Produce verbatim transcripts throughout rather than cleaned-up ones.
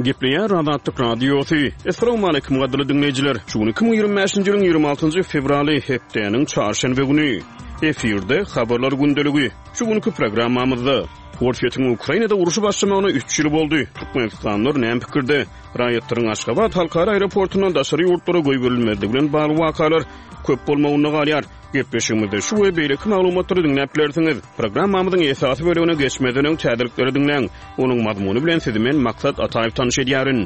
Gepleyen Azatlyk Radiosu. Assalamu alaykum gaderli dinleyijiler. Şuny iki bin ýygrimi beşinji ýylyň ýygrimi altynjy fevraly hepdeniň çarşenbe güni efirde habarlar gündeligi. Şu günkü programmamyzda Ortiýetiň Ukrainada uruşy başlamagyna üç ýyl boldy. Türkmenistanlar näme pikirde? Raýatlaryň Aşgabat halkara aeroportundan daşary ýurtlara goýberilmedi bilen bagly wakalar köp bolmagyna galýar. Gepleşigimizde şu we beýleki maglumatlary dinläp bilersiňiz. Programmamyzyň esasy bölügine geçmeden öň täzelikleri dinleň. Onuň mazmuny bilen sizi men Maksat Ataýew tanyş edýärin.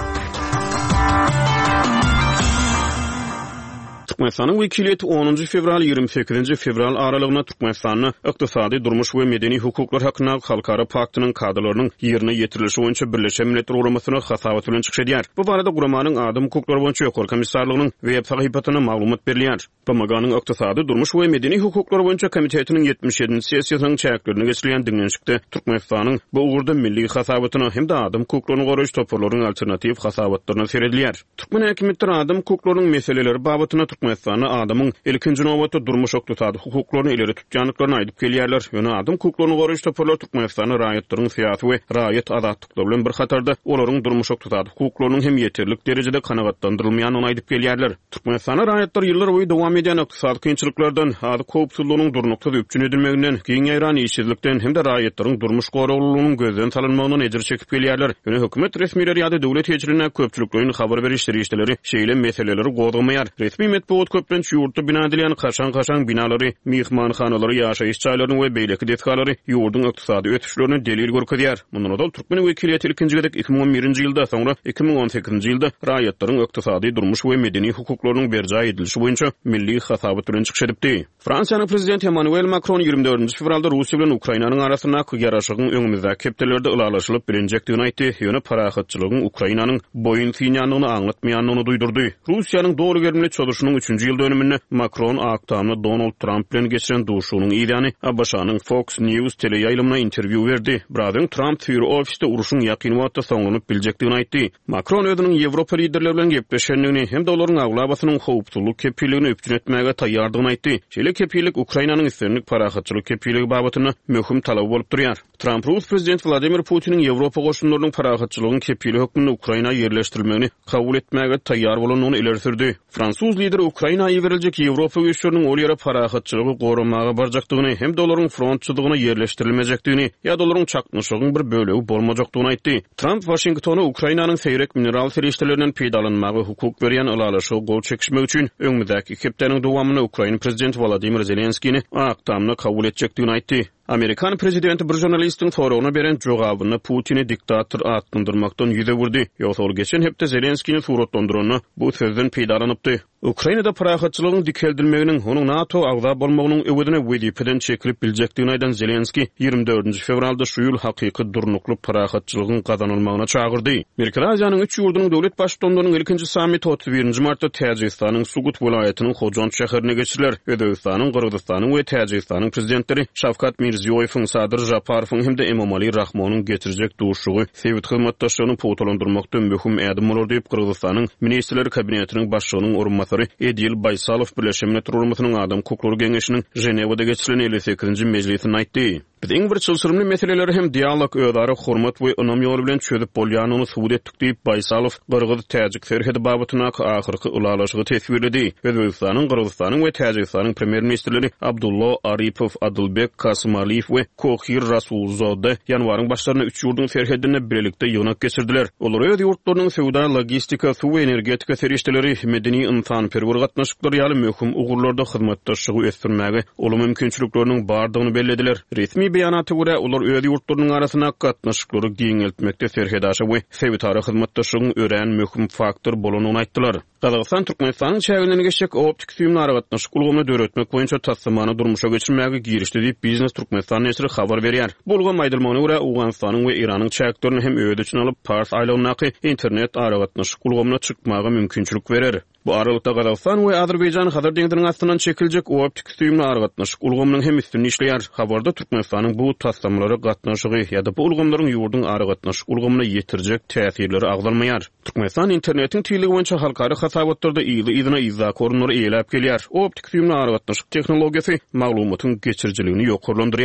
Türkmenistanyň wekiliýeti onuncu fevral ýygrimi sekizinji fevral aralygyna Türkmenistanyň ykdysady, durmuş we medeni hukuklar hakyna halkara paktynyň kadrlarynyň ýerine ýetirilişi boýunça Birleşen Milletler Guramasyna hasabat bilen çykyş edýär. Bu barada guramanyň adam hukuklary boýunça ýokary komissarlygynyň web sahypasyna maglumat berilýär. B M G'nyň ykdysady, durmuş we medeni hukuklary boýunça komitetiniň yetmiş ýedinji sessiýasynyň çäklerine geçirilýän diňlenişikde Türkmenistanyň bu ugurda milli hasabatyna hem de adam hukuklaryny goraýyş toparlarynyň alternativ hasabatlaryna seredilýär. Türkmen häkimetleri adam hukuklarynyň meseleleri babatyna Türkmenistanyň adamyň ilkinji nowatda durmuş ykdysady hukuklaryny ileri tutýanlyklaryny aýdyp gelýärler. Ýöne adam hukuklaryny goraýyş toparlar Türkmenistanyň raýatlarynyň syýasy we raýat azatlyklary bilen bir hatarda olaryň durmuş ykdysady hukuklarynyň hem ýeterlik derejede kanagatlandyrylmaýanyny aýdyp gelýärler. Türkmenistanyň raýatlary ýyllar boýy dowam edýän ykdysady kynçylyklardan, hady köpçüliginiň durnukda öpçün edilmeginden, giň ýaýran işsizlikden hem de raýatlaryň durmuş goraglygynyň gözden salynmagyna ejir çekip gelýärler. Ýöne hökümet resmiýetleri ýa-da döwlet ýetirine köpçülikleriniň habar berişleri işleri şeýle meseleleri gowdamaýar. Resmi metbuat köplenç ýurtda bina edilýän kaşan-kaşan binalary, mihmanxanalary, ýaşaýyş çaýlaryny we beýleki detkalary ýurdun ykdysady ötüşlerini delil görkezýär. Mundan odal Türkmen wekiliýeti ilkinji gedek iki bin on birinji ýylda, soňra iki bin on sekizinji ýylda raýatlaryň ykdysady, durmuş we medeni hukuklarynyň berja edilişi boýunça milli hasabat bilen çykyş edipdi. Fransiýanyň prezidenti Emmanuel Macron ýygrimi dördünji fevralda Russiýa bilen Ukrainanyň arasynda ýaraşygyň öňümizde hepdelerde ylalaşylyp bilinjekdigini aýtdy. Ýöne parahatçylygyň Ukrainanyň boyun fiýanlygyny aňlatmaýanyny duýdurdy. Russiýanyň dogry gelmeli çoluşynyň üçünji ýyl dönüminde Macron aktamny Donald Trump bilen geçiren duşunyň ýa-ni A B Ş'nyň Fox News teleýaýlymyna interwiu berdi. Birazdan Trump tüýür ofisde uruşyň ýakyn wagtda soňlanyp biljekdigini aýtdy. Macron özüniň Ýewropa liderleri bilen gepleşenligini hem de olaryň aglabasynyň howpsuzlyk kepilligini öpçün etmäge taýýardygyny aýtdy. Şeýle kepillik Ukrainanyň islenlik parahatçylyk kepilligi babatyna möhüm talap bolup durýar. Trump Rus prezident Vladimir Putiniň Ýewropa goşunlarynyň parahatçylygyny kepiligi hökmünde Ukraina ýerleşdirilmegini kabul etmäge taýýar bolanyny ileri sürdi. Fransuz lideri Ukrainaýa beriljek Ýewropa güýçleriniň ol ýere parahatçylygy goramaga barjakdygyny hem de olaryň frontçylygyna ýerleşdirilmejekdigini ýa-da olaryň çaknyşygyň bir bölegi bolmajakdygyny aýtdy. Trump Washingtony Ukrainanyň seýrek mineral ferişdelerinden peýdalanmagy hukuk berýän ylalaşy gol çekişmek üçin öňündäki hepdeniň dowamyny Ukraina prezidenti Volodymyr Zelenskiyni aktamny kabul etjekdigini aýtdy. Amerikan prezidenti bir jurnalistiň soragyna beren jogabyny Putini diktator atlandyrmakdan ýüze wurdy. Ýogsa ol geçen hepde Zelenskiyni suratlandyranyny bu sözden peýdalanıpdy. Ukrainada parahatçylygyň dikeldilmeginiň onuň NATO agza bolmagynyň öwedine wedipeden çekilip biljekdigini aýdan Zelenski ýygrimi dördünji fevralda şu ýyl hakyky durnukly parahatçylygyň gazanylmagyna çagyrdy. Merkezi Aziýanyň üç ýurdunyň döwlet başçylarynyň ilkinji samiti otuz birinji martda Täjikistanyň Sugut vilayatynyň Hojant şäherine geçirilýär. Özbekistanyň, Gyrgyzstanyň we Täjikistanyň prezidentleri Şawkat Mirziýoýewiň, Sadyr Japarowyň hem de Emomali Rahmonyň getirijek duşugy Sowet hyzmatdaşlygyny potalandyrmakda möhüm ädim bolar diýip Gyrgyzstanyň ministrleri kabinetiniň başçylygynyň orunmasary Edil Baysalow Birleşen Milletler Guramasynyň adam hukuklary geňeşiniň Jenewada geçirilen elli sekizinji mejlisinde aýtdy. Biziň bir çylsyrymly meseleleri hem dialog öýdary hormat we önüm ýoly bilen çözüp bolýanyny subut etdik diýip Baysalow Gyrgyz Täjik serhedi babatyna ahyrky ulalaşygy tesbirledi. Özbekistanyň, Gyrgyzstanyň we Täjikistanyň premier ministrleri Abdullah Aripow, Adylbek Kasymaliýew we Kohir Rasulzada ýanwaryň başlaryna üç ýurdun serhedine birlikde ýygnak geçirdiler. Olar öz ýurtlarynyň sowda, logistika, suw energetika serişdeleri, medeni insan perwer gatnaşyklary ýaly möhüm ugurlarda hyzmatdaşlygy ösdürmäge ulu mümkinçilikleriniň bardygyny bellediler. Resmi beýanaty görä ular öz ýurtlarynyň arasyna gatnaşyklary giňeltmekde serhedaşy we sewitary hyzmatdaşlygyň ören möhüm faktor bolanyny aýtdylar. Kazakistan Türkmenistanyň çägine geçecek optik süýümlary gatnaşyk ulgamyny döretmek boýunça tassamany durmuşa geçirmäge girişdi diýip Biznes Türkmenistan näşri habar berýär. Bu ulgam aýdylmagyna görä Owganstanyň we Iranyň çäklerini hem öýde üçin alyp Pars aýlagynaky internet ara gatnaşyk ulgamyna çykmagy mümkinçilik berer. Bu aralykda Kazakistan we Azerbaýjan Hazar deňdiriň astynan çekiljek optik süýümlary gatnaşyk ulgamynyň hem üstünni işleýär. Habarda Türkmenistanyň bu tassamlary gatnaşygy ýa-da bu ulgamlaryň ýurdun ara gatnaşyk ulgamyna ýetirjek täsirleri agzalmaýar. Türkmenistan internetiň tüýligi boýunça halkary hasabatlarda ýyly ýylyna izah korunary eýläp gelýär. Optik süýümlary gatnaşyk tehnologiýasy maglumatyň geçirjiligini ýokarlandyrýar.